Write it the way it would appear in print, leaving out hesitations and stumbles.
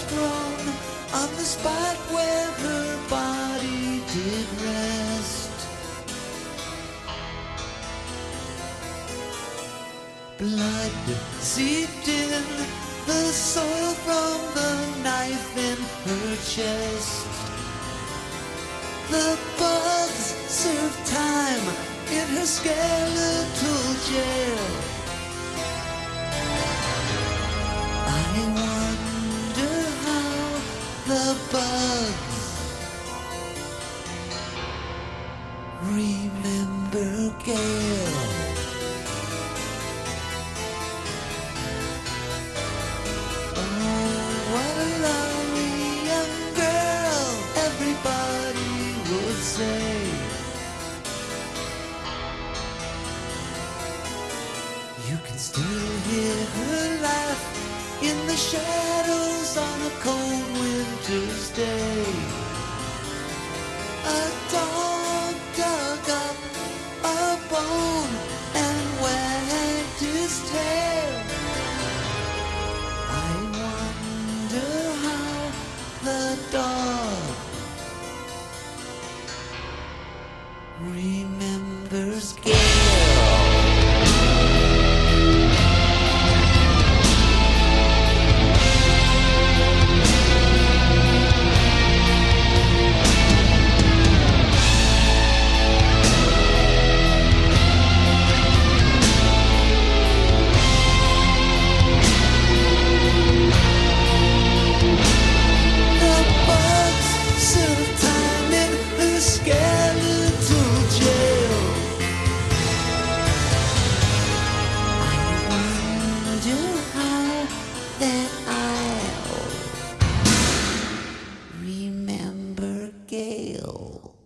thrown on the spot where her body did rest. Blood seeped in the soil from the knife in her chest. The bugs served time in her skeletal jail. I wonder how the bugs remember Gail. Oh, what a lovely young girl, everybody would say. You can still hear her laugh in the shadows on a cold winter's day. A dog dug up a bone and wagged his tail. I wonder how the dog remembers Gail.